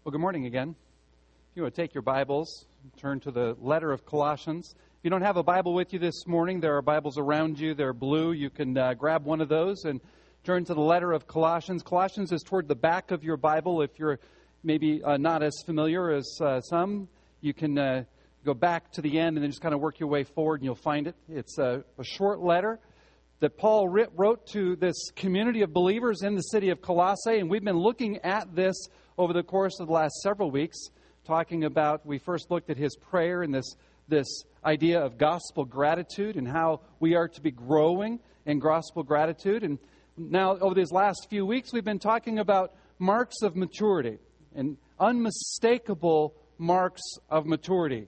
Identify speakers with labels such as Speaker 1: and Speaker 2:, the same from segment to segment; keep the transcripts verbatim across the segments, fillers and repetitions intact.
Speaker 1: Well, good morning again. If you want to take your Bibles, turn to the letter of Colossians. If you don't have a Bible with you this morning, there are Bibles around you. They're blue. You can uh, grab one of those and turn to the letter of Colossians. Colossians is toward the back of your Bible. If you're maybe uh, not as familiar as uh, some, you can uh, go back to the end and then just kind of work your way forward and you'll find it. It's a, a short letter that Paul writ, wrote to this community of believers in the city of Colossae, and we've been looking at this over the course of the last several weeks, talking about, we first looked at his prayer and this, this idea of gospel gratitude and how we are to be growing in gospel gratitude. And now, over these last few weeks, we've been talking about marks of maturity and unmistakable marks of maturity.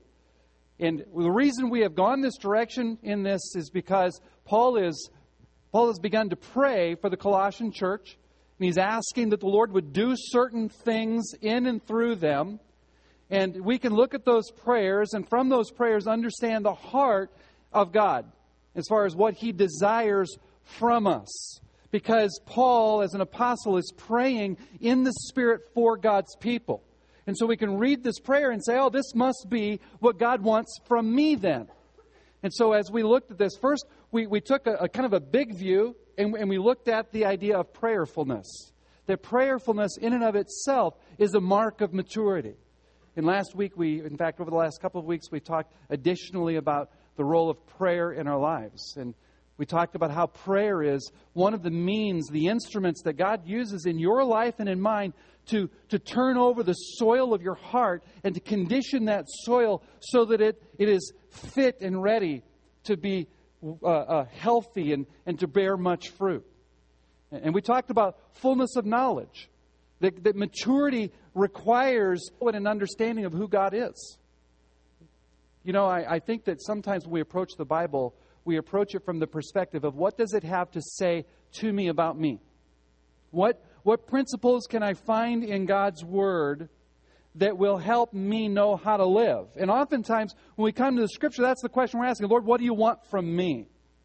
Speaker 1: And the reason we have gone this direction in this is because Paul is Paul has begun to pray for the Colossian church, and he's asking that the Lord would do certain things in and through them. And we can look at those prayers, and from those prayers understand the heart of God as far as what He desires from us. Because Paul, as an apostle, is praying in the Spirit for God's people. And so we can read this prayer and say, oh, this must be what God wants from me then. And so as we looked at this, first we, we took a, a kind of a big view and, and we looked at the idea of prayerfulness. That prayerfulness in and of itself is a mark of maturity. And last week, we, in fact, over the last couple of weeks, we talked additionally about the role of prayer in our lives. And we talked about how prayer is one of the means, the instruments that God uses in your life and in mine to, to turn over the soil of your heart and to condition that soil so that it, it is fit and ready to be uh, uh, healthy and, and to bear much fruit. And we talked about fullness of knowledge, that, that maturity requires an understanding of who God is. You know, I, I think that sometimes when we approach the Bible, we approach it from the perspective of what does it have to say to me about me? What, what principles can I find in God's Word that will help me know how to live? And oftentimes, when we come to the Scripture, that's the question we're asking. Lord, what do you want from me?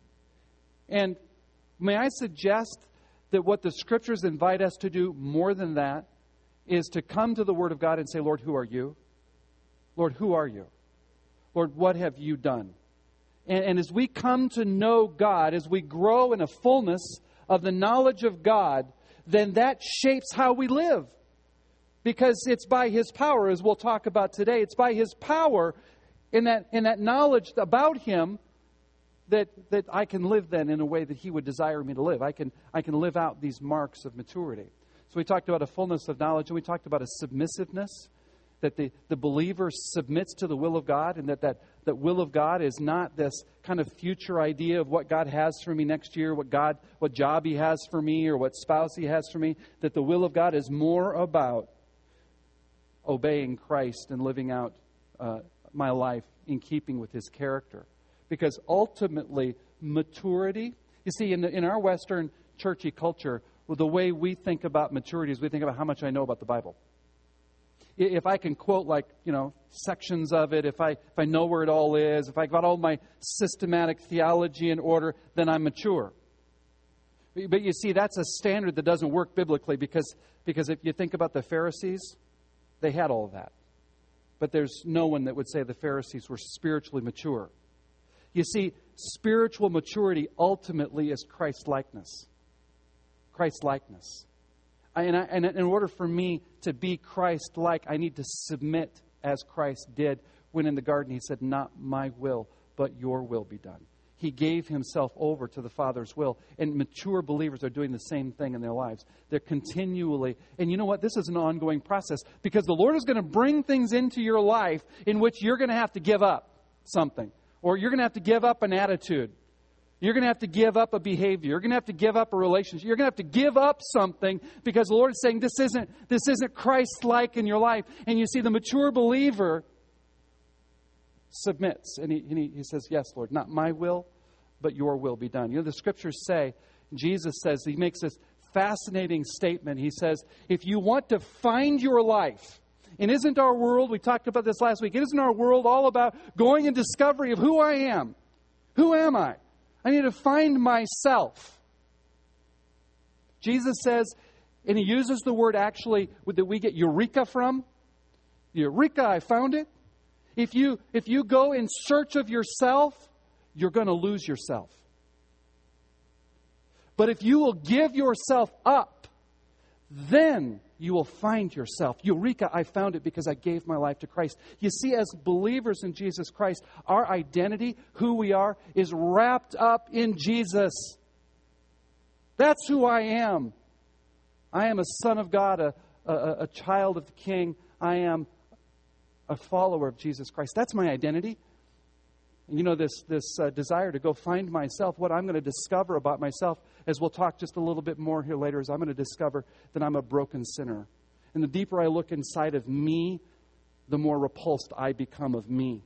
Speaker 1: And may I suggest that what the Scriptures invite us to do more than that is to come to the Word of God and say, Lord, who are you? Lord, who are you? Lord, what have you done? And, and as we come to know God, as we grow in a fullness of the knowledge of God, then that shapes how we live. Because it's by His power, as we'll talk about today, it's by His power in that, in that knowledge about Him that, that I can live then in a way that He would desire me to live. I can, I can live out these marks of maturity. So we talked about a fullness of knowledge, and we talked about a submissiveness, that the, the believer submits to the will of God, and that, that that will of God is not this kind of future idea of what God has for me next year, what God, what job He has for me, or what spouse He has for me. That the will of God is more about obeying Christ and living out uh, my life in keeping with His character. Because ultimately, maturity, you see, in, the, in our Western churchy culture, well, the way we think about maturity is we think about how much I know about the Bible. If I can quote, like, you know, sections of it, if I if I know where it all is, if I got all my systematic theology in order, then I'm mature. But you see, that's a standard that doesn't work biblically, because, because if you think about the Pharisees, they had all of that. But there's no one that would say the Pharisees were spiritually mature. You see, spiritual maturity ultimately is Christ-likeness. Christ-likeness. And, I, and in order for me to be Christ-like, I need to submit as Christ did when in the garden He said, not my will, but your will be done. He gave Himself over to the Father's will. And mature believers are doing the same thing in their lives. They're continually, and you know what? This is an ongoing process, because the Lord is going to bring things into your life in which you're going to have to give up something. Or you're going to have to give up an attitude. You're going to have to give up a behavior. You're going to have to give up a relationship. You're going to have to give up something, because the Lord is saying this isn't, this isn't Christ-like in your life. And you see, the mature believer submits. And he, and he, he says, yes, Lord, not my will, but your will be done. You know, the Scriptures say, Jesus says, He makes this fascinating statement. He says, if you want to find your life, and isn't our world, we talked about this last week, isn't our world all about going in discovery of who I am? Who am I? I need to find myself. Jesus says, and He uses the word actually that we get eureka from. Eureka, I found it. If you, if you go in search of yourself, you're going to lose yourself. But if you will give yourself up, then you will find yourself. Eureka, I found it because I gave my life to Christ. You see, as believers in Jesus Christ, our identity, who we are, is wrapped up in Jesus. That's who I am. I am a son of God, a, a, a child of the King. I am a follower of Jesus Christ. That's my identity. And you know, this, this uh, desire to go find myself, what I'm going to discover about myself, as we'll talk just a little bit more here later, is I'm going to discover that I'm a broken sinner. And the deeper I look inside of me, the more repulsed I become of me.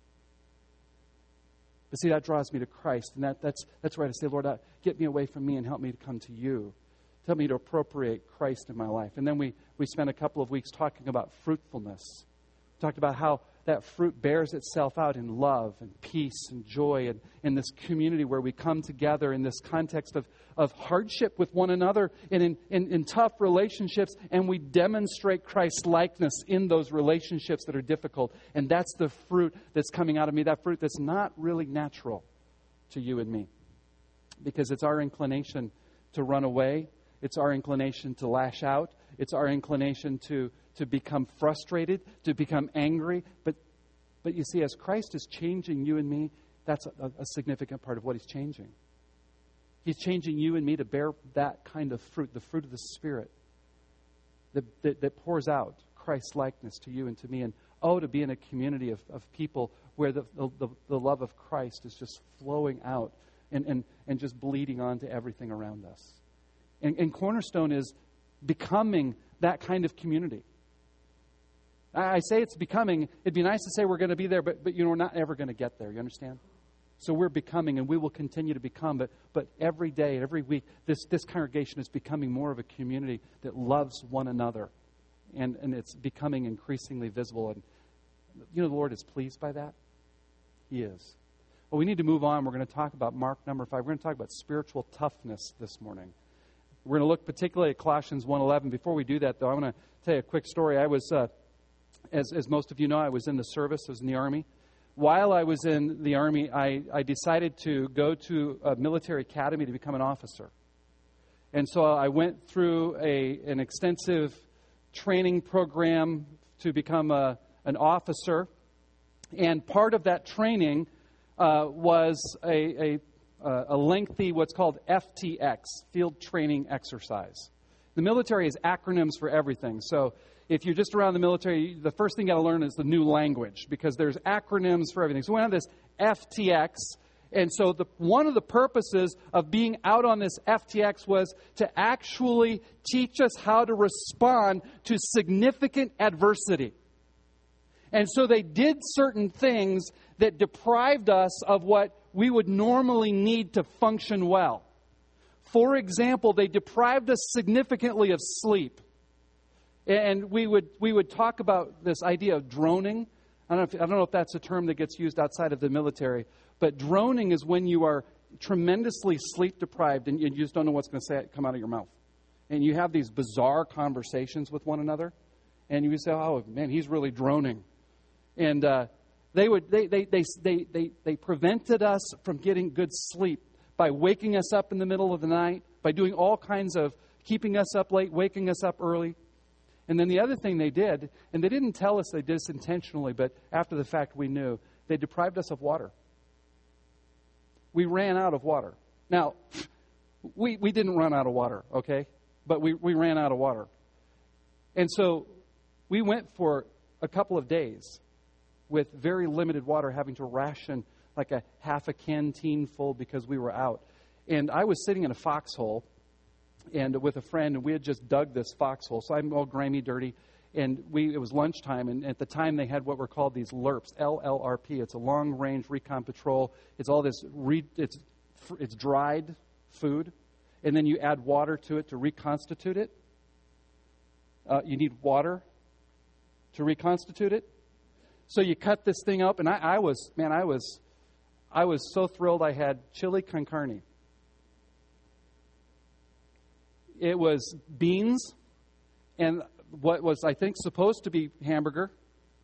Speaker 1: But see, that draws me to Christ. And that, that's, that's where I say, Lord, uh, get me away from me and help me to come to you. Help me to appropriate Christ in my life. And then we, we spent a couple of weeks talking about fruitfulness. We talked about how that fruit bears itself out in love and peace and joy and in this community where we come together in this context of, of hardship with one another and in, in, in tough relationships, and we demonstrate Christ's likeness in those relationships that are difficult. And that's the fruit that's coming out of me, that fruit that's not really natural to you and me. Because it's our inclination to run away. It's our inclination to lash out. It's our inclination to to become frustrated, to become angry. But but you see, as Christ is changing you and me, that's a, a significant part of what He's changing. He's changing you and me to bear that kind of fruit, the fruit of the Spirit that, that, that pours out Christ's likeness to you and to me. And oh, to be in a community of, of people where the, the, the love of Christ is just flowing out and, and, and just bleeding onto everything around us. And, and Cornerstone is becoming that kind of community. I say it's becoming. It'd be nice to say we're going to be there, but, but you know, we're not ever going to get there. You understand? So we're becoming, and we will continue to become. But but every day, every week, this, this congregation is becoming more of a community that loves one another. And, and it's becoming increasingly visible. And, you know, the Lord is pleased by that. He is. Well, we need to move on. We're going to talk about Mark number five. We're going to talk about spiritual toughness this morning. We're going to look particularly at Colossians one eleven. Before we do that, though, I'm going to tell you a quick story. I was... Uh, As, as most of you know, I was in the service. I was in the Army. While I was in the Army, I, I decided to go to a military academy to become an officer. And so I went through a an extensive training program to become a, an officer. And part of that training uh, was a, a, a lengthy, what's called F T X, Field Training Exercise. The military has acronyms for everything. So if you're just around the military, the first thing you got to learn is the new language, because there's acronyms for everything. So we have this F T X. And so the, one of the purposes of being out on this F T X was to actually teach us how to respond to significant adversity. And so they did certain things that deprived us of what we would normally need to function well. For example, they deprived us significantly of sleep. And we would we would talk about this idea of droning. I don't know if, I don't know if that's a term that gets used outside of the military, but droning is when you are tremendously sleep deprived and you just don't know what's going to say come out of your mouth. And you have these bizarre conversations with one another, and you say, "Oh man, he's really droning." And uh, they would they they, they they they they prevented us from getting good sleep by waking us up in the middle of the night, by doing all kinds of keeping us up late, waking us up early. And then the other thing they did, and they didn't tell us they did this intentionally, but after the fact we knew, they deprived us of water. We ran out of water. Now, we, we didn't run out of water, okay? But we, we ran out of water. And so we went for a couple of days with very limited water, having to ration like a half a canteen full because we were out. And I was sitting in a foxhole and with a friend, and we had just dug this foxhole. So I'm all grimy, dirty, and we it was lunchtime, and at the time they had what were called these L R Ps, L L R P. It's a long-range recon patrol. It's all this, re, it's it's dried food, and then you add water to it to reconstitute it. Uh, you need water to reconstitute it. So you cut this thing up, and I, I was, man, I was, I was so thrilled I had chili con carne. It was beans and what was, I think, supposed to be hamburger,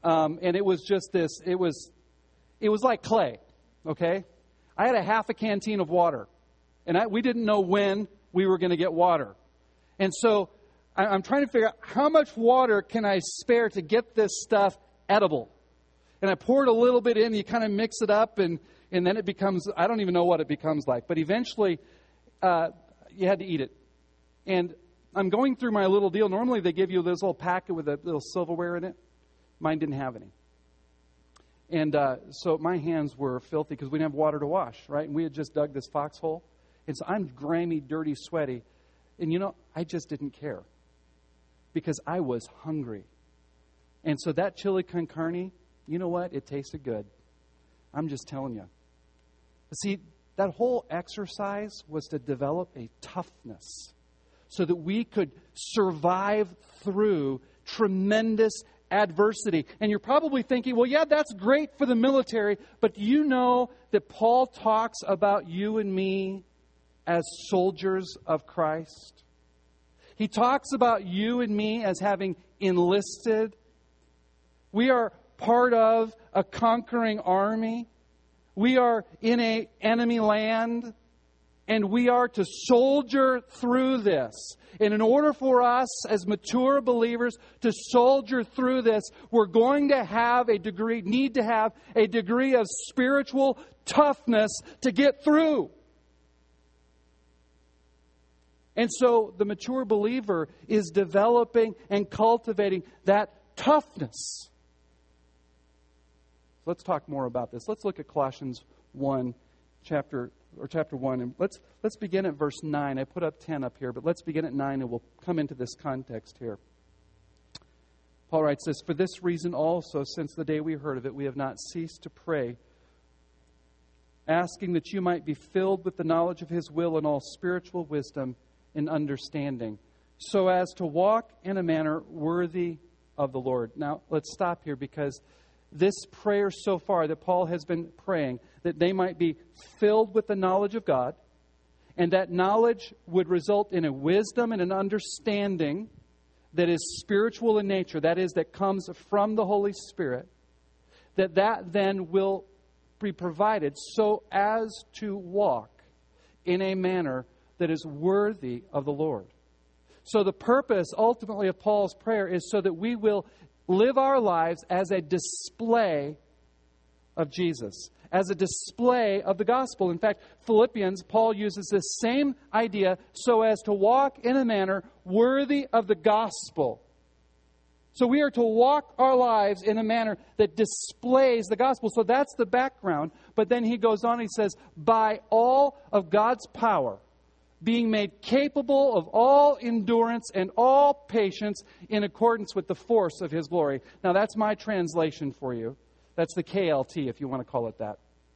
Speaker 1: Um, and it was just this, it was, it was like clay, okay? I had a half a canteen of water, and I, we didn't know when we were going to get water. And so I, I'm trying to figure out how much water can I spare to get this stuff edible. And I poured a little bit in, you kind of mix it up, and, and then it becomes, I don't even know what it becomes like. But eventually, uh, you had to eat it. And I'm going through my little deal. Normally they give you this little packet with a little silverware in it. Mine didn't have any. And uh, so my hands were filthy because we didn't have water to wash, right? And we had just dug this foxhole. And so I'm grimy, dirty, sweaty. And you know, I just didn't care because I was hungry. And so that chili con carne, you know what? It tasted good. I'm just telling you. See, that whole exercise was to develop a toughness so that we could survive through tremendous adversity. And you're probably thinking, well, yeah, that's great for the military, but do you know that Paul talks about you and me as soldiers of Christ? He talks about you and me as having enlisted. We are part of a conquering army. We are in an enemy land. And we are to soldier through this. And in order for us as mature believers to soldier through this, we're going to have a degree, need to have a degree of spiritual toughness to get through. And so the mature believer is developing and cultivating that toughness. Let's talk more about this. Let's look at Colossians one, chapter or chapter one, and let's let's begin at verse nine. I put up ten up here, but let's begin at nine, and we'll come into this context here. Paul writes this, "For this reason also, since the day we heard of it, we have not ceased to pray, asking that you might be filled with the knowledge of His will and all spiritual wisdom and understanding, so as to walk in a manner worthy of the Lord." Now, let's stop here because this prayer so far that Paul has been praying, that they might be filled with the knowledge of God, and that knowledge would result in a wisdom and an understanding that is spiritual in nature, that is, that comes from the Holy Spirit, that that then will be provided so as to walk in a manner that is worthy of the Lord. So the purpose ultimately of Paul's prayer is so that we will live our lives as a display of Jesus, as a display of the gospel. In fact, Philippians, Paul uses this same idea, so as to walk in a manner worthy of the gospel. So we are to walk our lives in a manner that displays the gospel. So that's the background. But then he goes on, he says, by all of God's power, being made capable of all endurance and all patience in accordance with the force of His glory. Now, that's my translation for you. That's the K L T, if you want to call it that.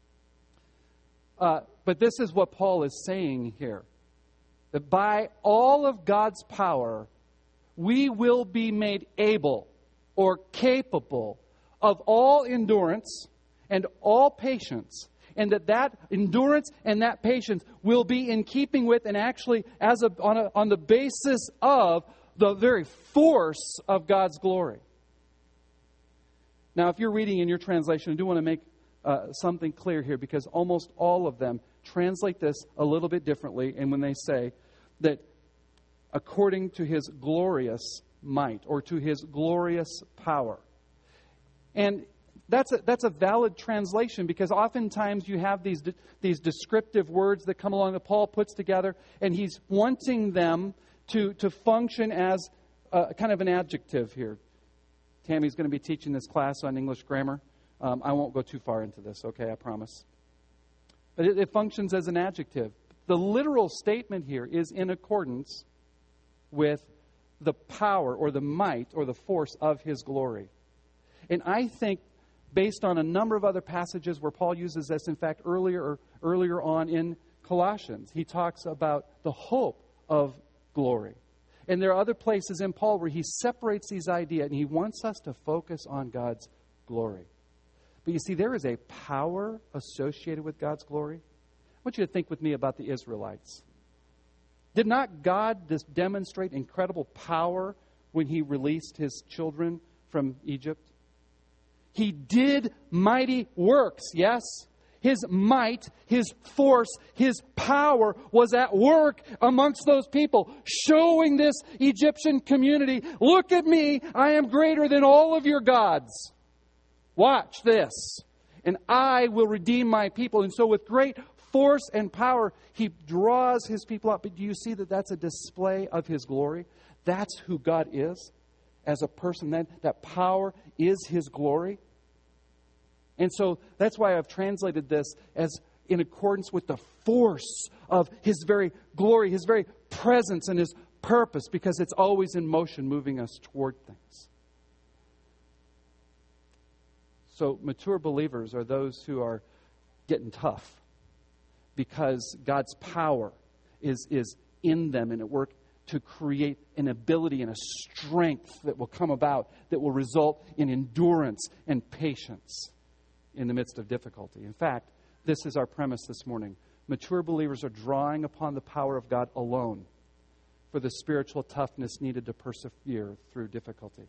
Speaker 1: Uh, but this is what Paul is saying here. That by all of God's power, we will be made able or capable of all endurance and all patience, and that that endurance and that patience will be in keeping with and actually as a, on, a, on the basis of the very force of God's glory. Now, if you're reading in your translation, I do want to make uh, something clear here, because almost all of them translate this a little bit differently, and when they say that according to His glorious might or to His glorious power. And That's a, that's a valid translation, because oftentimes you have these these descriptive words that come along that Paul puts together, and he's wanting them to, to function as a, kind of an adjective here. Tammy's going to be teaching this class on English grammar. Um, I won't go too far into this, okay, I promise. But it, it functions as an adjective. The literal statement here is in accordance with the power or the might or the force of His glory. And I think, based on a number of other passages where Paul uses this, in fact, earlier earlier on in Colossians, he talks about the hope of glory. And there are other places in Paul where he separates these ideas, and he wants us to focus on God's glory. But you see, there is a power associated with God's glory. I want you to think with me about the Israelites. Did not God just demonstrate incredible power when He released His children from Egypt? He did mighty works, yes? His might, His force, His power was at work amongst those people, showing this Egyptian community, look at me, I am greater than all of your gods. Watch this. And I will redeem my people. And so with great force and power, He draws His people out. But do you see that that's a display of His glory? That's who God is as a person. That, that power is His glory. And so that's why I've translated this as in accordance with the force of His very glory, His very presence and His purpose, because it's always in motion, moving us toward things. So mature believers are those who are getting tough because God's power is, is in them and at work to create an ability and a strength that will come about that will result in endurance and patience in the midst of difficulty. In fact, this is our premise this morning. Mature believers are drawing upon the power of God alone for the spiritual toughness needed to persevere through difficulty.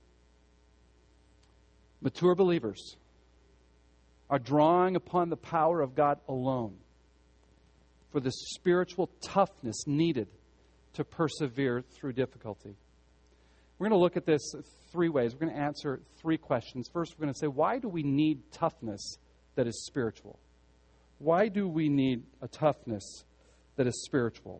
Speaker 1: Mature believers are drawing upon the power of God alone for the spiritual toughness needed to persevere through difficulty. We're going to look at this three ways. We're going to answer three questions. First, we're going to say, why do we need toughness that is spiritual? Why do we need a toughness that is spiritual?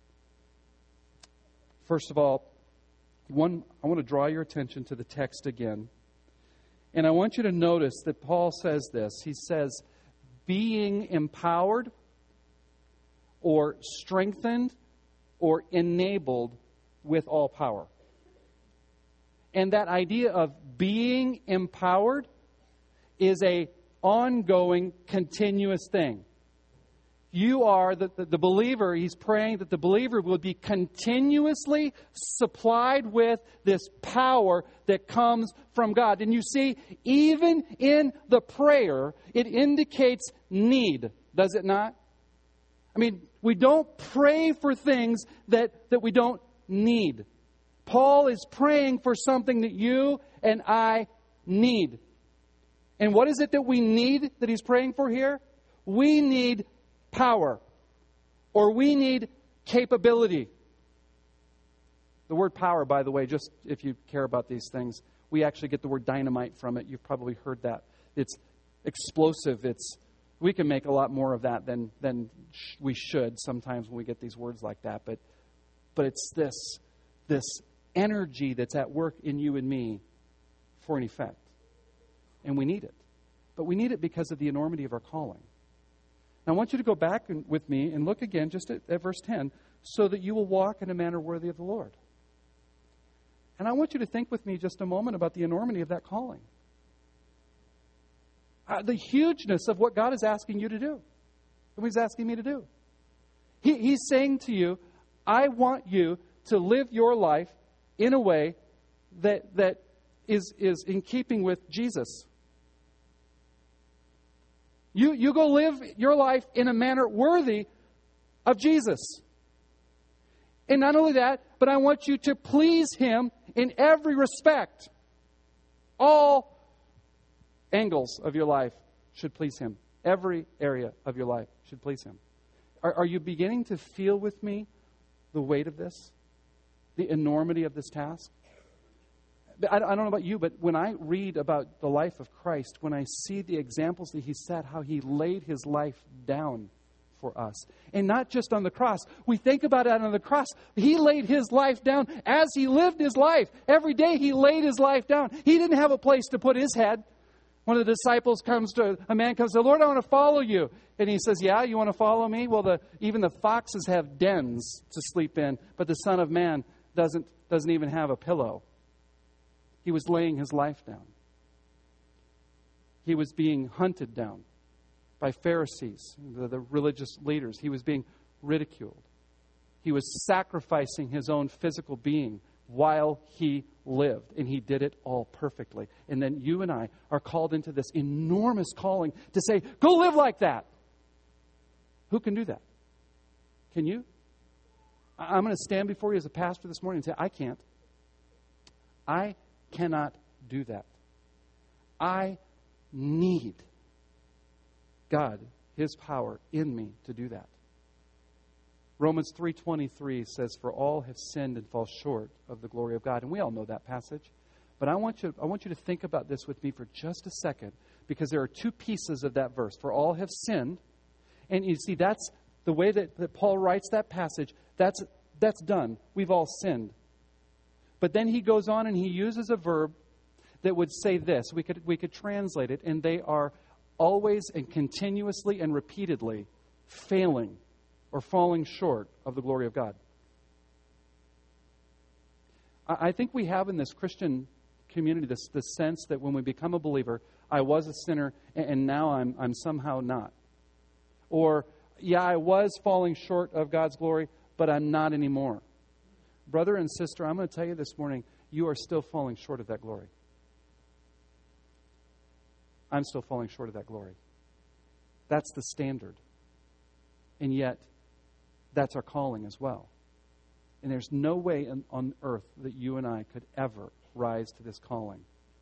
Speaker 1: First of all, one, I want to draw your attention to the text again. And I want you to notice that Paul says this. He says, being empowered or strengthened or enabled with all power. And that idea of being empowered is a ongoing, continuous thing. You are, the, the, the believer, he's praying that the believer will be continuously supplied with this power that comes from God. And you see, even in the prayer, it indicates need, does it not? I mean, we don't pray for things that, that we don't need. Paul is praying for something that you and I need. And what is it that we need that he's praying for here? We need power, or we need capability. The word power, by the way, just if you care about these things, we actually get the word dynamite from it. You've probably heard that. It's explosive. It's we can make a lot more of that than than sh- we should sometimes when we get these words like that. But but it's this this energy that's at work in you and me for an effect, and we need it. But we need it because of the enormity of our calling. Now, I want you to go back and, with me and look again just at, at verse ten, so that you will walk in a manner worthy of the Lord. And I want you to think with me just a moment about the enormity of that calling. Uh, the hugeness of what God is asking you to do. What He's asking me to do. He, he's saying to you, I want you to live your life in a way that that is, is in keeping with Jesus. You, you go live your life in a manner worthy of Jesus. And not only that, but I want you to please Him in every respect. All angles of your life should please Him. Every area of your life should please Him. Are, are you beginning to feel with me the weight of this? The enormity of this task? I don't know about you, but when I read about the life of Christ, when I see the examples that He set, how He laid His life down for us. And not just on the cross. We think about it on the cross. He laid His life down as He lived His life. Every day He laid His life down. He didn't have a place to put His head. One of the disciples comes to, a man comes to, Lord, I want to follow you. And He says, yeah, you want to follow me? Well, the, even the foxes have dens to sleep in, but the Son of Man doesn't, doesn't even have a pillow. He was laying His life down. He was being hunted down by Pharisees, the, the religious leaders. He was being ridiculed. He was sacrificing His own physical being while He lived. And He did it all perfectly. And then you and I are called into this enormous calling to say, go live like that. Who can do that? Can you? I'm going to stand before you as a pastor this morning and say, I can't. I cannot do that. I need God, His power in me to do that. Romans three twenty-three says, "For all have sinned and fall short of the glory of God." And we all know that passage. But I want you, I want you to think about this with me for just a second, because there are two pieces of that verse. For all have sinned. And you see, that's the way that, that Paul writes that passage. That's, that's done. We've all sinned. But then he goes on and he uses a verb that would say this. We could, we could translate it, and they are always and continuously and repeatedly failing or falling short of the glory of God. I think we have in this Christian community this, this sense that when we become a believer, I was a sinner and now I'm, I'm somehow not. Or, yeah, I was falling short of God's glory, but I'm not anymore. Brother and sister, I'm going to tell you this morning, you are still falling short of that glory. I'm still falling short of that glory. That's the standard. And yet, that's our calling as well. And there's no way on, on earth that you and I could ever rise to this calling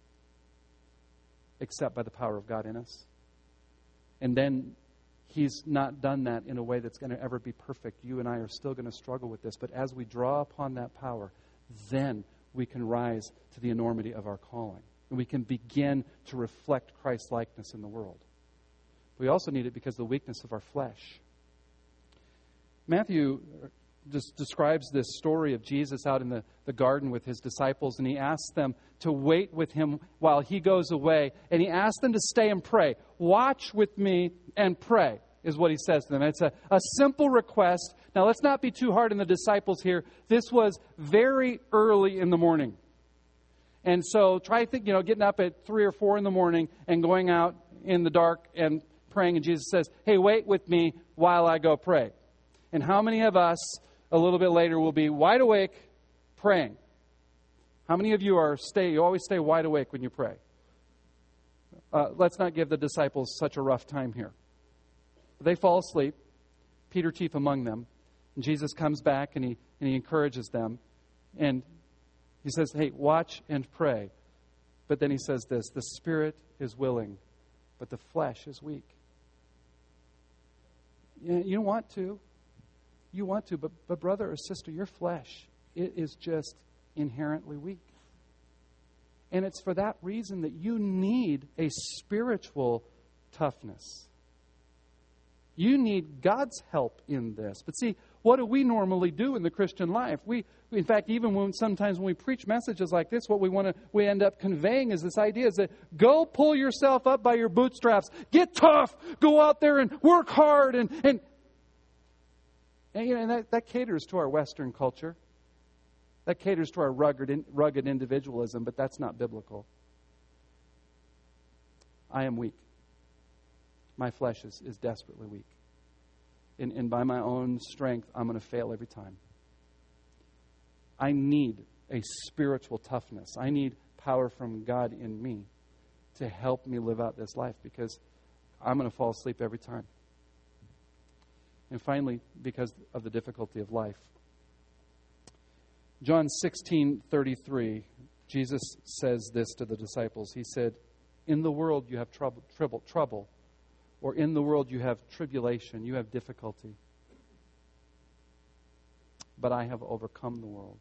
Speaker 1: except by the power of God in us. And then He's not done that in a way that's going to ever be perfect. You and I are still going to struggle with this. But as we draw upon that power, then we can rise to the enormity of our calling. And we can begin to reflect Christ's likeness in the world. We also need it because of the weakness of our flesh. Matthew just describes this story of Jesus out in the, the garden with His disciples, and He asks them to wait with Him while He goes away. And He asks them to stay and pray. Watch with me and pray, is what He says to them. It's a, a simple request. Now, let's not be too hard on the disciples here. This was very early in the morning. And so try think, you know, getting up at three or four in the morning and going out in the dark and praying. And Jesus says, hey, wait with me while I go pray. And how many of us a little bit later will be wide awake praying? How many of you are stay? You always stay wide awake when you pray. Uh, let's not give the disciples such a rough time here. They fall asleep, Peter chief among them. And Jesus comes back and he and he encourages them. And He says, hey, watch and pray. But then He says this, the spirit is willing, but the flesh is weak. You, you want to. You want to, but, but brother or sister, your flesh, it is just inherently weak. And it's for that reason that you need a spiritual toughness. You need God's help in this. But see, what do we normally do in the Christian life? We, in fact, even when sometimes when we preach messages like this, what we want to we end up conveying is this idea: is that go pull yourself up by your bootstraps, get tough, go out there and work hard, and and. And, you know, and that, that caters to our Western culture. That caters to our rugged, rugged individualism, but that's not biblical. I am weak. My flesh is, is desperately weak. And, and by my own strength, I'm going to fail every time. I need a spiritual toughness. I need power from God in me to help me live out this life, because I'm going to fall asleep every time. And finally, because of the difficulty of life. John sixteen thirty-three, Jesus says this to the disciples. He said, in the world you have trouble, trouble, trouble, or in the world you have tribulation, you have difficulty. But I have overcome the world.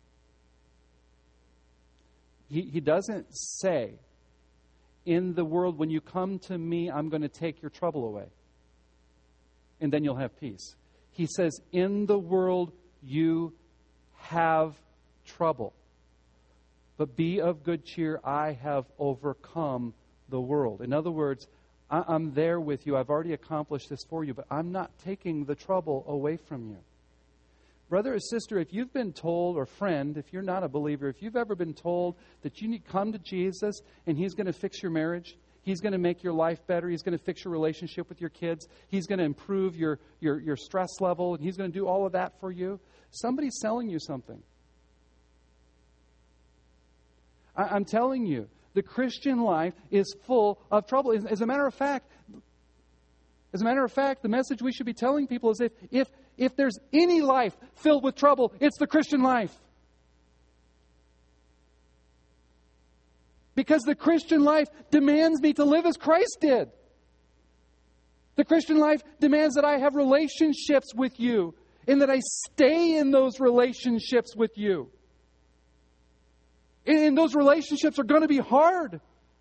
Speaker 1: He, he doesn't say, in the world, when you come to me, I'm going to take your trouble away. And then you'll have peace. He says, in the world you have trouble. But be of good cheer, I have overcome the world. In other words, I- I'm there with you. I've already accomplished this for you, but I'm not taking the trouble away from you. Brother or sister, if you've been told, or friend, if you're not a believer, if you've ever been told that you need to come to Jesus and He's going to fix your marriage, He's going to make your life better, He's going to fix your relationship with your kids, He's going to improve your, your, your stress level, and He's going to do all of that for you, somebody's selling you something. I, I'm telling you, the Christian life is full of trouble. As, as a matter of fact, as a matter of fact, the message we should be telling people is if, if, if there's any life filled with trouble, it's the Christian life. Because the Christian life demands me to live as Christ did. The Christian life demands that I have relationships with you and that I stay in those relationships with you. And those relationships are going to be hard.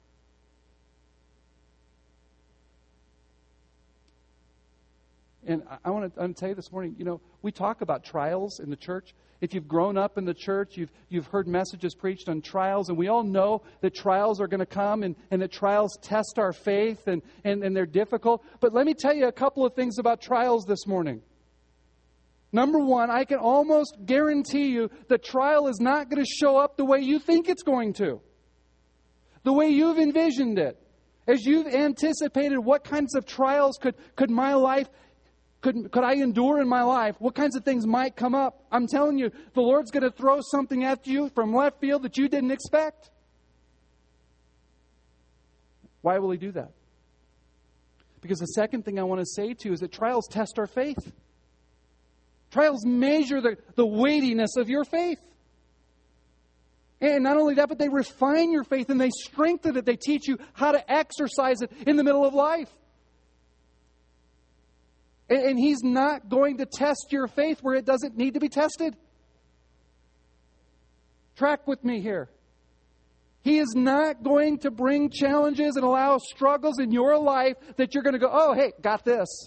Speaker 1: And I want to, I want to tell you this morning, you know, we talk about trials in the church. If you've grown up in the church, you've you've heard messages preached on trials, and we all know that trials are going to come and, and that trials test our faith and, and, and they're difficult. But let me tell you a couple of things about trials this morning. Number one, I can almost guarantee you the trial is not going to show up the way you think it's going to. The way you've envisioned it. As you've anticipated what kinds of trials could, could my life Could, could I endure in my life? What kinds of things might come up? I'm telling you, the Lord's going to throw something at you from left field that you didn't expect. Why will He do that? Because the second thing I want to say to you is that trials test our faith. Trials measure the, the weightiness of your faith. And not only that, but they refine your faith and they strengthen it. They teach you how to exercise it in the middle of life. And He's not going to test your faith where it doesn't need to be tested. Track with me here. He is not going to bring challenges and allow struggles in your life that you're going to go, oh, hey, got this.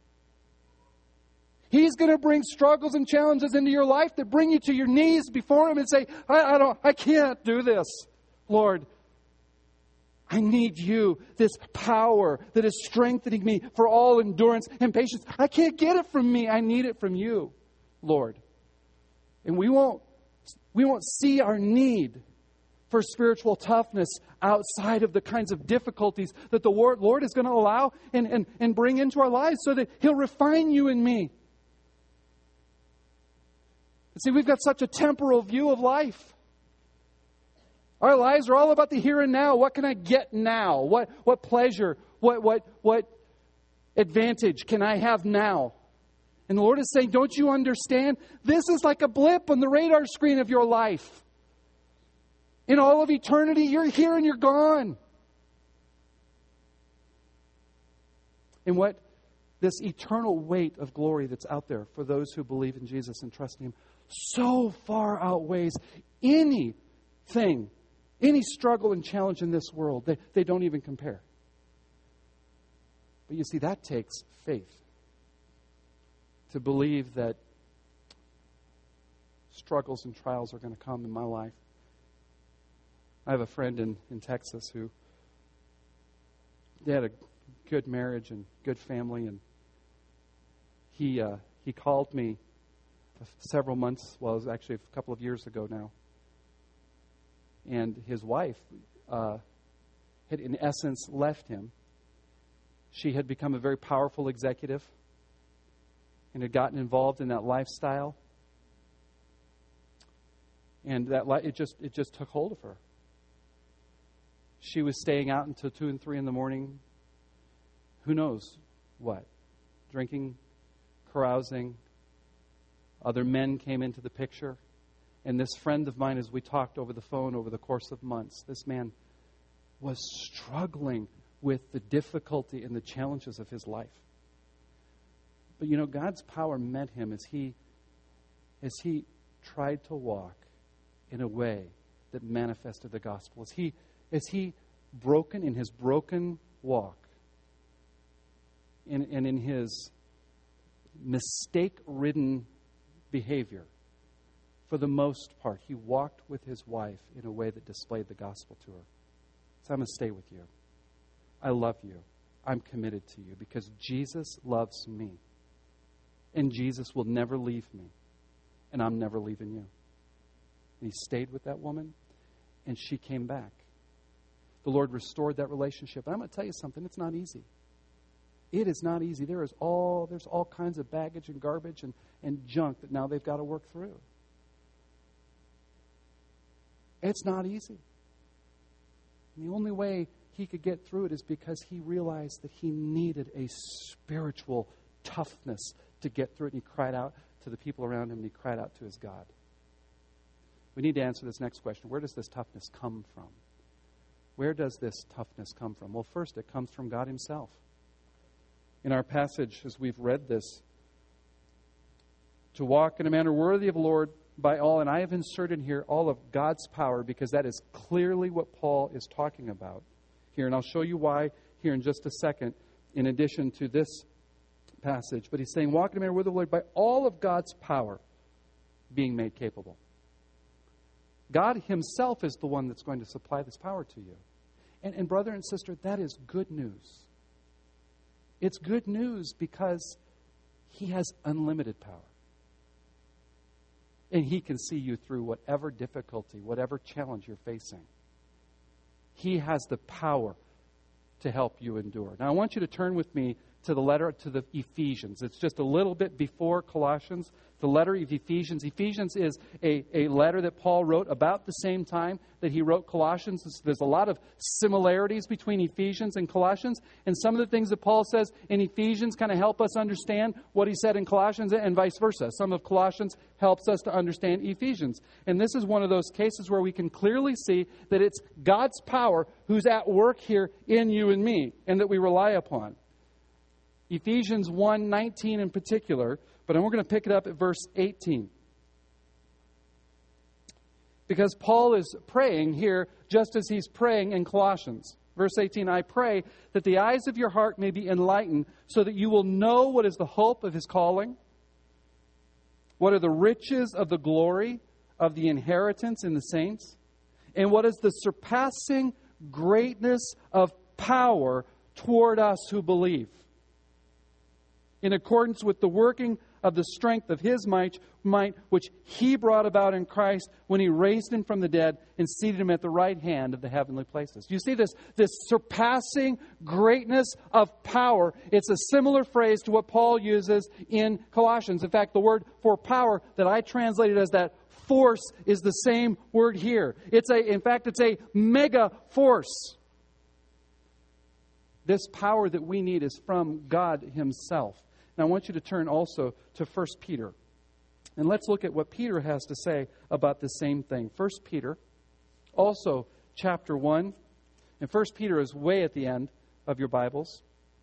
Speaker 1: He's going to bring struggles and challenges into your life that bring you to your knees before Him and say, I, I don't, I can't do this, Lord. I need you, this power that is strengthening me for all endurance and patience. I can't get it from me. I need it from you, Lord. And we won't, we won't see our need for spiritual toughness outside of the kinds of difficulties that the Lord is going to allow and, and, and bring into our lives so that He'll refine you and me. See, we've got such a temporal view of life. Our lives are all about the here and now. What can I get now? What what pleasure, what what what advantage can I have now? And the Lord is saying, don't you understand? This is like a blip on the radar screen of your life. In all of eternity, you're here and you're gone. And what this eternal weight of glory that's out there for those who believe in Jesus and trust in Him so far outweighs anything, any struggle and challenge in this world. They, they don't even compare. But you see, that takes faith. To believe that struggles and trials are going to come in my life. I have a friend in, in Texas who they had a good marriage and good family, and he uh, he called me several months, well, it was actually a couple of years ago now, and his wife uh, had in essence left him. She had become a very powerful executive and had gotten involved in that lifestyle, and that li- it just it just took hold of her. She was staying out until two and three in the morning. Who knows what? Drinking, carousing. Other men came into the picture. And this friend of mine, as we talked over the phone over the course of months, this man was struggling with the difficulty and the challenges of his life. But you know, God's power met him as he as he tried to walk in a way that manifested the gospel. As he as he broken in his broken walk in, and in his mistake-ridden behavior, for the most part, he walked with his wife in a way that displayed the gospel to her. So I'm going to stay with you. I love you. I'm committed to you because Jesus loves me. And Jesus will never leave me. And I'm never leaving you. And he stayed with that woman, and she came back. The Lord restored that relationship. And I'm going to tell you something, it's not easy. It is not easy. There is all there's all kinds of baggage and garbage and, and junk that now they've got to work through. It's not easy. And the only way he could get through it is because he realized that he needed a spiritual toughness to get through it. And he cried out to the people around him, and he cried out to his God. We need to answer this next question. Where does this toughness come from? Where does this toughness come from? Well, first, it comes from God himself. In our passage, as we've read this, to walk in a manner worthy of the Lord by all, and I have inserted here all of God's power, because that is clearly what Paul is talking about here. And I'll show you why here in just a second, in addition to this passage. But he's saying, walk in a manner worthy of the Lord by all of God's power being made capable. God himself is the one that's going to supply this power to you. And, and brother and sister, that is good news. It's good news because he has unlimited power. And he can see you through whatever difficulty, whatever challenge you're facing. He has the power to help you endure. Now, I want you to turn with me to the letter to the Ephesians. It's just a little bit before Colossians. The letter of Ephesians. Ephesians is a, a letter that Paul wrote about the same time that he wrote Colossians. There's a lot of similarities between Ephesians and Colossians. And some of the things that Paul says in Ephesians kind of help us understand what he said in Colossians, and vice versa. Some of Colossians helps us to understand Ephesians. And this is one of those cases where we can clearly see that it's God's power who's at work here in you and me, and that we rely upon. Ephesians one nineteen in particular, but we're going to pick it up at verse eighteen. Because Paul is praying here just as he's praying in Colossians. Verse eighteen, I pray that the eyes of your heart may be enlightened, so that you will know what is the hope of his calling, what are the riches of the glory of the inheritance in the saints, and what is the surpassing greatness of power toward us who believe, in accordance with the working of the strength of his might, might, which he brought about in Christ when he raised him from the dead and seated him at the right hand of the heavenly places. You see this, this surpassing greatness of power. It's a similar phrase to what Paul uses in Colossians. In fact, the word for power that I translated as that force is the same word here. It's a, in fact, it's a mega force. This power that we need is from God himself. Now, I want you to turn also to First Peter. And let's look at what Peter has to say about the same thing. First Peter, also chapter one. And First Peter is way at the end of your Bibles.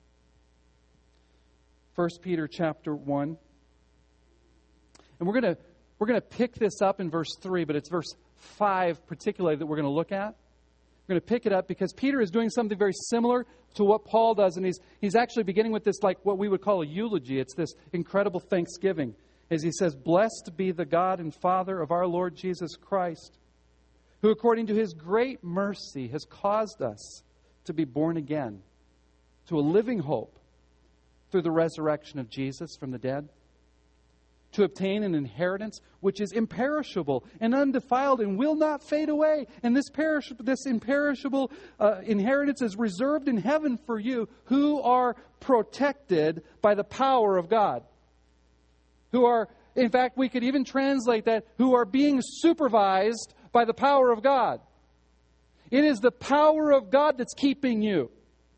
Speaker 1: First Peter chapter one. And we're going to we're going to pick this up in verse three, but it's verse five particularly that we're going to look at. We're going to pick it up because Peter is doing something very similar to what Paul does. And he's, he's actually beginning with this, like what we would call a eulogy. It's this incredible thanksgiving. As he says, blessed be the God and Father of our Lord Jesus Christ, who according to his great mercy has caused us to be born again to a living hope through the resurrection of Jesus from the dead, to obtain an inheritance which is imperishable and undefiled and will not fade away. And this perish, this imperishable uh, inheritance is reserved in heaven for you, who are protected by the power of God. Who are, in fact, we could even translate that, who are being supervised by the power of God. It is the power of God that's keeping you.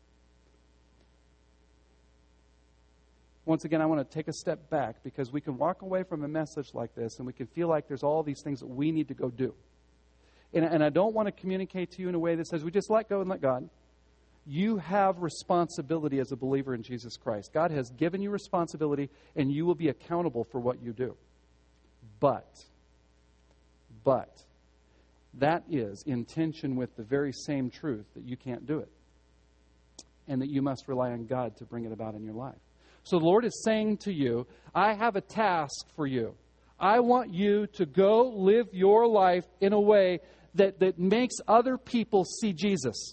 Speaker 1: Once again, I want to take a step back, because we can walk away from a message like this and we can feel like there's all these things that we need to go do. And, and I don't want to communicate to you in a way that says we just let go and let God. You have responsibility as a believer in Jesus Christ. God has given you responsibility, and you will be accountable for what you do. But, but, that is in tension with the very same truth that you can't do it, and that you must rely on God to bring it about in your life. So the Lord is saying to you, I have a task for you. I want you to go live your life in a way that, that makes other people see Jesus.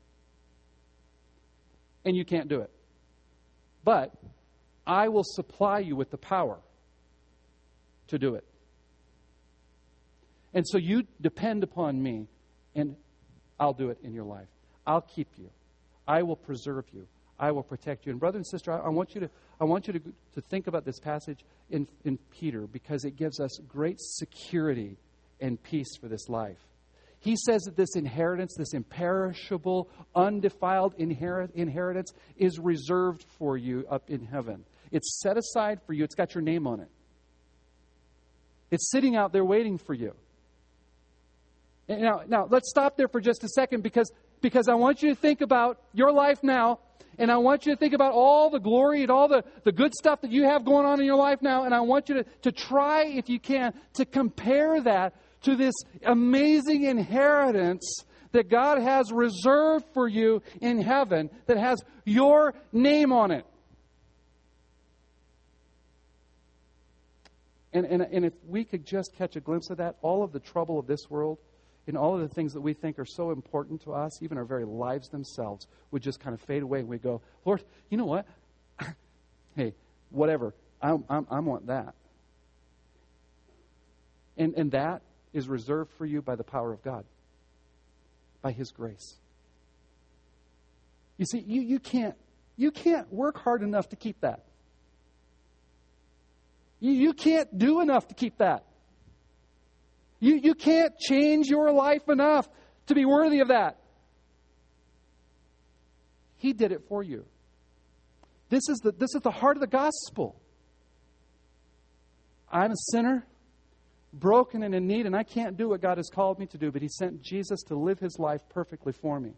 Speaker 1: And you can't do it. But I will supply you with the power to do it. And so you depend upon me, and I'll do it in your life. I'll keep you. I will preserve you. I will protect you. And brother and sister, I, I want you to I want you to, to think about this passage in, in Peter, because it gives us great security and peace for this life. He says that this inheritance, this imperishable, undefiled inherit, inheritance is reserved for you up in heaven. It's set aside for you. It's got your name on it. It's sitting out there waiting for you. And now, now, let's stop there for just a second because, because I want you to think about your life now, and I want you to think about all the glory and all the, the good stuff that you have going on in your life now, and I want you to, to try, if you can, to compare that to this amazing inheritance that God has reserved for you in heaven that has your name on it. And, and, and if we could just catch a glimpse of that, all of the trouble of this world and all of the things that we think are so important to us, even our very lives themselves, would just kind of fade away. And we go, Lord, you know what? Hey, whatever. I, I, I want that. And, and that is reserved for you by the power of God, by His grace. You see, you, you can't you can't work hard enough to keep that. You, you can't do enough to keep that. You, you can't change your life enough to be worthy of that. He did it for you. This is the, this is the heart of the gospel. I'm a sinner, broken and in need, and I can't do what God has called me to do, but He sent Jesus to live His life perfectly for me.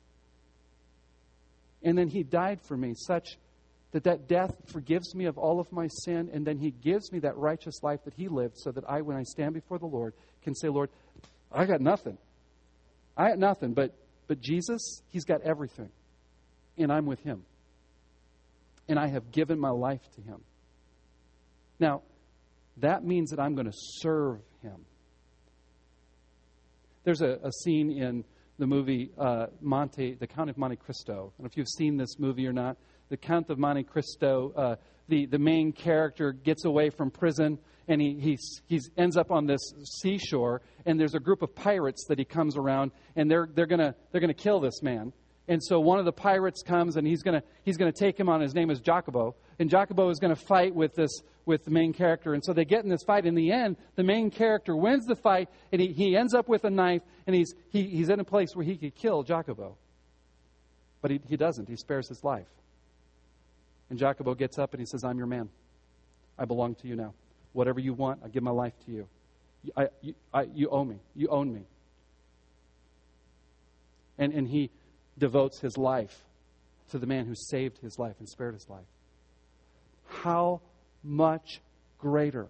Speaker 1: And then He died for me such that that death forgives me of all of my sin, and then He gives me that righteous life that He lived so that I, when I stand before the Lord, can say, Lord, I got nothing. I got nothing, but, but Jesus, He's got everything. And I'm with Him. And I have given my life to Him. Now, that means that I'm going to serve Him. There's a, a scene in the movie uh, Monte, The Count of Monte Cristo. I don't know if you've seen this movie or not. The Count of Monte Cristo, uh, the, the main character gets away from prison, and he he's, he's ends up on this seashore, and there's a group of pirates that he comes around, and they're they're gonna they're gonna kill this man. And so one of the pirates comes, and he's gonna he's gonna take him on. His name is Jacobo, and Jacobo is gonna fight with this with the main character. And so they get in this fight. In the end, the main character wins the fight, and he, he ends up with a knife, and he's he, he's in a place where he could kill Jacobo, but he he doesn't. He spares his life. And Jacobo gets up and he says, I'm your man. I belong to you now. Whatever you want, I give my life to you. I, you, I, you owe me. You own me. And, and he devotes his life to the man who saved his life and spared his life. How much greater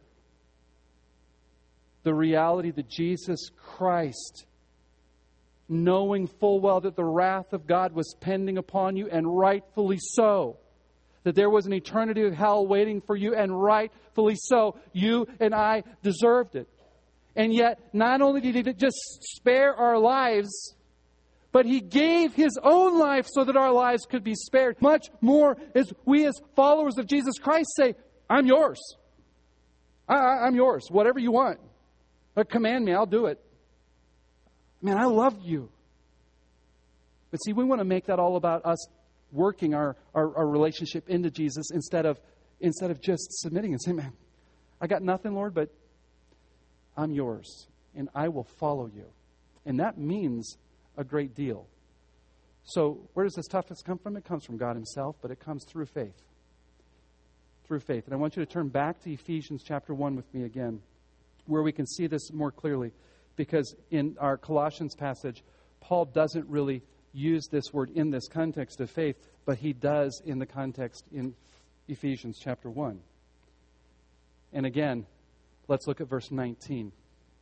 Speaker 1: the reality that Jesus Christ, knowing full well that the wrath of God was pending upon you, and rightfully so, that there was an eternity of hell waiting for you, and rightfully so, you and I deserved it. And yet, not only did He just spare our lives, but He gave His own life so that our lives could be spared. Much more as we as followers of Jesus Christ say, I'm yours. I, I, I'm yours. Whatever you want. But command me, I'll do it. Man, I love you. But see, we want to make that all about us working our, our, our relationship into Jesus instead of instead of just submitting and saying, man, I got nothing, Lord, but I'm yours, and I will follow you. And that means a great deal. So where does this toughness come from? It comes from God Himself, but it comes through faith. Through faith. And I want you to turn back to Ephesians chapter one with me again, where we can see this more clearly. Because in our Colossians passage, Paul doesn't really use this word in this context of faith, but he does in the context in Ephesians chapter one. And again, let's look at verse nineteen.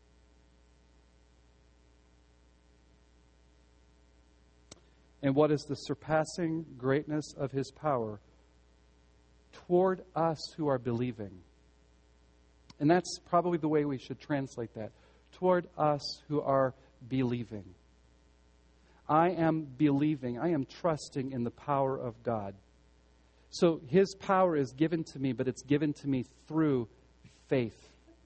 Speaker 1: And what is the surpassing greatness of His power toward us who are believing? And that's probably the way we should translate that. Toward us who are believing. I am believing, I am trusting in the power of God. So His power is given to me, but it's given to me through faith.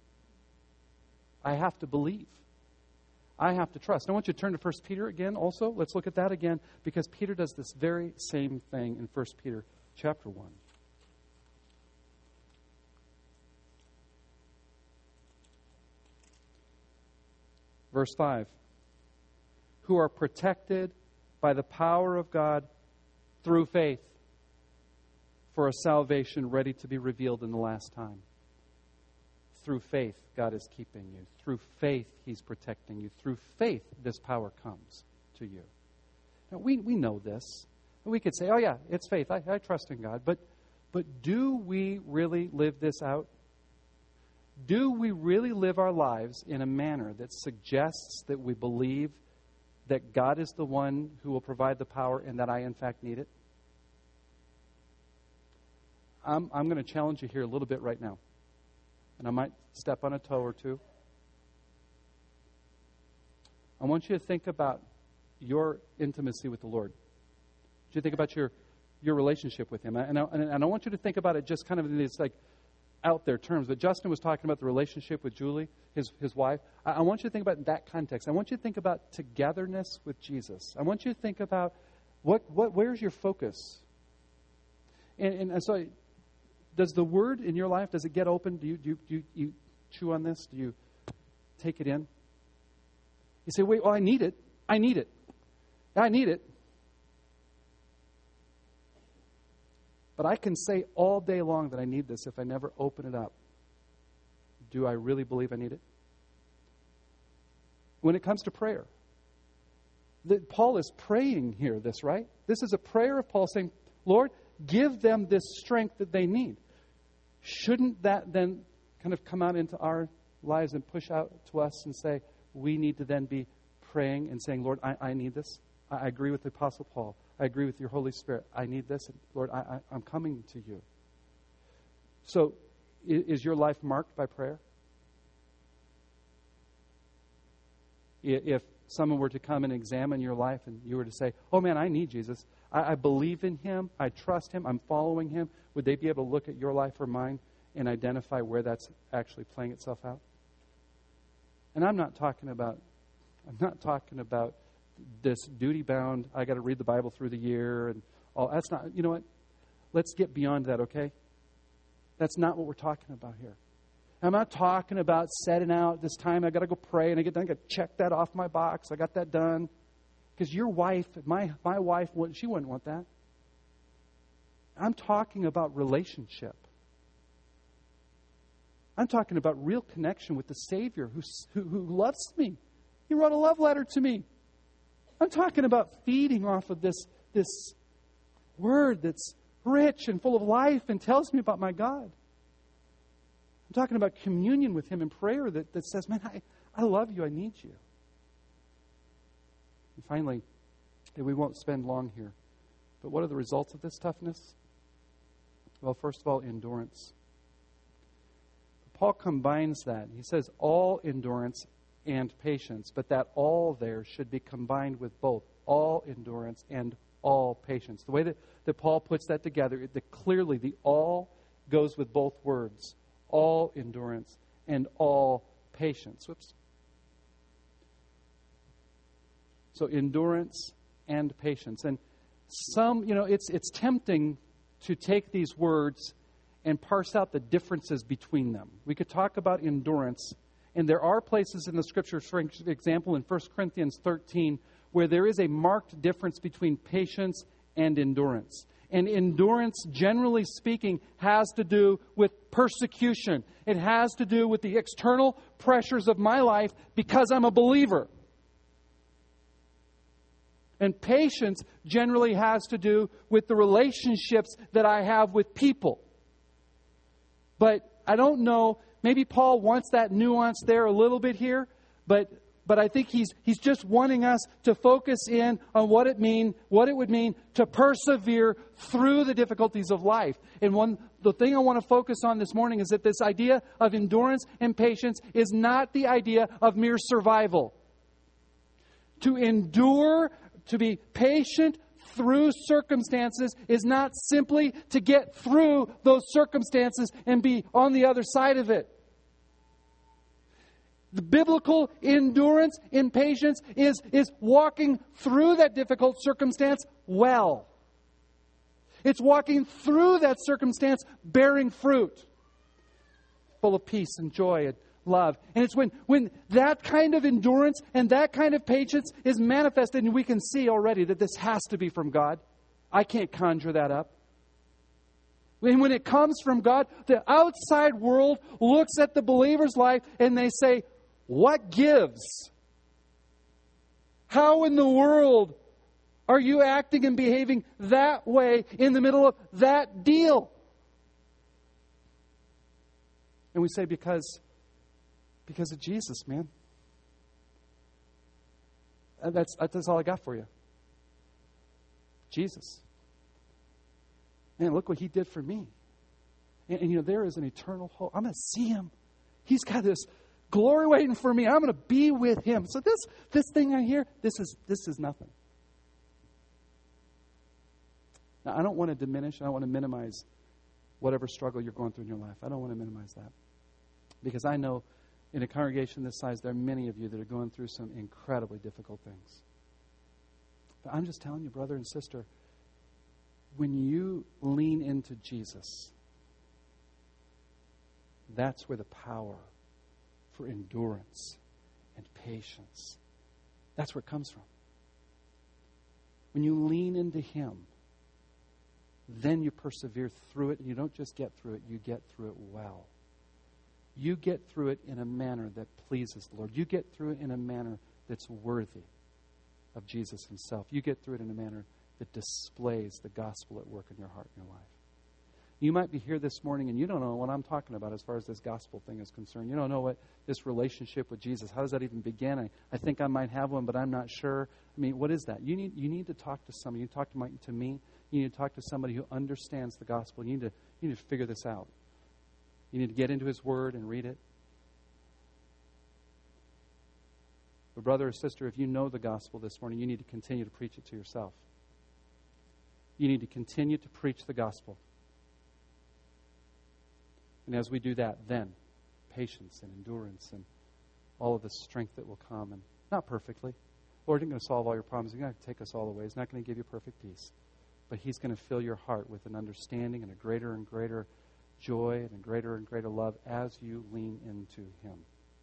Speaker 1: I have to believe. I have to trust. I want you to turn to First Peter again also. Let's look at that again, because Peter does this very same thing in First Peter chapter one. Verse five. Who are protected by the power of God through faith for a salvation ready to be revealed in the last time. through faith, God is keeping you. Through faith, He's protecting you. Through faith, this power comes to you. Now, we, we know this. We could say, oh yeah, it's faith. I, I trust in God. But, but do we really live this out? Do we really live our lives in a manner that suggests that we believe that God is the one who will provide the power and that I, in fact, need it? I'm, I'm going to challenge you here a little bit right now. And I might step on a toe or two. I want you to think about your intimacy with the Lord. I want you to think about your, your relationship with Him. And I, and I don't want you to think about it just kind of in these like out there terms. But Justin was talking about the relationship with Julie, his, his wife. I, I want you to think about it in that context. I want you to think about togetherness with Jesus. I want you to think about what, what where's your focus? And, and, and so... Does the Word in your life, does it get open? Do you, do you, do you, you chew on this? Do you take it in? You say, wait, well, I need it. I need it. I need it. But I can say all day long that I need this if I never open it up. Do I really believe I need it? When it comes to prayer, that Paul is praying here, this, right? This is a prayer of Paul saying, Lord, give them this strength that they need. Shouldn't that then kind of come out into our lives and push out to us and say, we need to then be praying and saying, Lord, I, I need this. I, I agree with the Apostle Paul. I agree with your Holy Spirit. I need this. And Lord, I, I, I'm coming to you. So is, is your life marked by prayer? If someone were to come and examine your life and you were to say, oh man, I need Jesus. I, I believe in Him. I trust Him. I'm following Him. Would they be able to look at your life or mine and identify where that's actually playing itself out? And I'm not talking about, I'm not talking about this duty-bound, I got to read the Bible through the year and all. That's not, you know what? Let's get beyond that, okay? That's not what we're talking about here. I'm not talking about setting out this time. I got to go pray, and I get done. I got to check that off my box. I got that done. Because your wife, my my wife, she wouldn't want that. I'm talking about relationship. I'm talking about real connection with the Savior who, who, who loves me. He wrote a love letter to me. I'm talking about feeding off of this, this word that's rich and full of life and tells me about my God. I'm talking about communion with Him in prayer that, that says, man, I, I love you. I need you. And finally, and we won't spend long here, but what are the results of this toughness? Well, first of all, endurance. Paul combines that. He says all endurance and patience, but that all there should be combined with both all endurance and all patience. The way that, that Paul puts that together, that clearly the all goes with both words. All endurance and all patience. Whoops. So endurance and patience. And some, you know, it's it's tempting to take these words and parse out the differences between them. We could talk about endurance, and there are places in the Scriptures, for example, in First Corinthians thirteen, where there is a marked difference between patience and endurance. And endurance, generally speaking, has to do with persecution. It has to do with the external pressures of my life because I'm a believer. And patience generally has to do with the relationships that I have with people. But I don't know, maybe Paul wants that nuance there a little bit here, but but I think he's he's just wanting us to focus in on what it mean, what it would mean to persevere through the difficulties of life. And one the thing I want to focus on this morning is that this idea of endurance and patience is not the idea of mere survival. To endure, to be patient through circumstances is not simply to get through those circumstances and be on the other side of it. The biblical endurance and patience is, is walking through that difficult circumstance well. It's walking through that circumstance bearing fruit, full of peace and joy and love. And it's when, when that kind of endurance and that kind of patience is manifested, and we can see already that this has to be from God. I can't conjure that up. And when it comes from God, the outside world looks at the believer's life and they say, what gives? How in the world are you acting and behaving that way in the middle of that deal? And we say, because, because of Jesus, man. And that's, that's all I got for you. Jesus. Man, look what He did for me. And, and you know, there is an eternal hope. I'm going to see Him. He's got this glory waiting for me. I'm going to be with Him. So this this thing I hear, this is this is nothing. Now, I don't want to diminish, I don't want to minimize whatever struggle you're going through in your life. I don't want to minimize that. Because I know in a congregation this size, there are many of you that are going through some incredibly difficult things. But I'm just telling you, brother and sister, when you lean into Jesus, that's where the power for endurance and patience, that's where it comes from. When you lean into Him, then you persevere through it, and you don't just get through it, you get through it well. You get through it in a manner that pleases the Lord. You get through it in a manner that's worthy of Jesus Himself. You get through it in a manner that displays the gospel at work in your heart and your life. You might be here this morning and you don't know what I'm talking about as far as this gospel thing is concerned. You don't know what this relationship with Jesus, how does that even begin? I, I think I might have one, but I'm not sure. I mean, what is that? You need you need to talk to somebody. You need to talk to, my, to me. You need to talk to somebody who understands the gospel. You need to you need to figure this out. You need to get into His Word and read it. But brother or sister, if you know the gospel this morning, you need to continue to preach it to yourself. You need to continue to preach the gospel. And as we do that, then patience and endurance and all of the strength that will come. And not perfectly. Lord isn't going to solve all your problems. He's going to take us all the way. He's not going to give you perfect peace. But He's going to fill your heart with an understanding and a greater and greater joy and a greater and greater love as you lean into Him.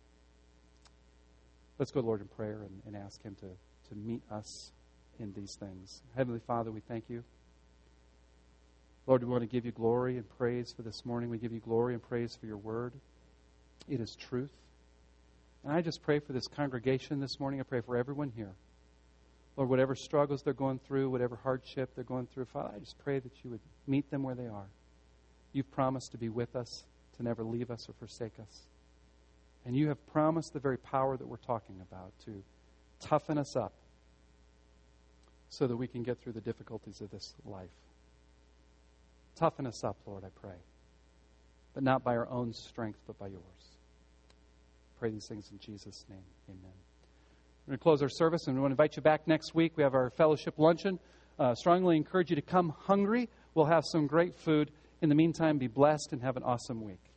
Speaker 1: Let's go, Lord, in prayer and, and ask Him to, to meet us in these things. Heavenly Father, we thank You. Lord, we want to give You glory and praise for this morning. We give You glory and praise for Your Word. It is truth. And I just pray for this congregation this morning. I pray for everyone here. Lord, whatever struggles they're going through, whatever hardship they're going through, Father, I just pray that You would meet them where they are. You've promised to be with us, to never leave us or forsake us. And You have promised the very power that we're talking about to toughen us up so that we can get through the difficulties of this life. Toughen us up, Lord, I pray. But not by our own strength, but by Yours. Pray these things in Jesus' name. Amen. We're going to close our service, and we want to invite you back next week. We have our fellowship luncheon. Uh, strongly encourage you to come hungry. We'll have some great food. In the meantime, be blessed and have an awesome week.